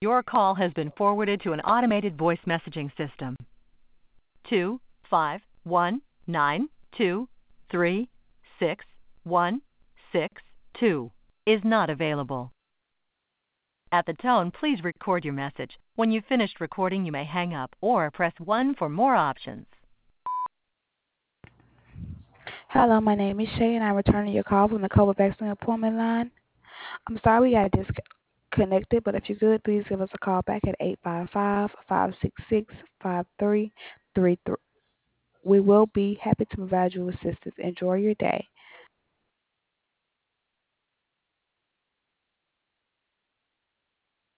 Your call has been forwarded to an automated voice messaging system. 25192361662 is not available. At the tone, please record your message. When you've finished recording, you may hang up or press 1 for more options. Hello, my name is Shay, and I'm returning your call from the COVID vaccine appointment line. I'm sorry we got disconnected, but if you could, please give us a call back at 855-566-5333. We will be happy to provide you assistance. Enjoy your day.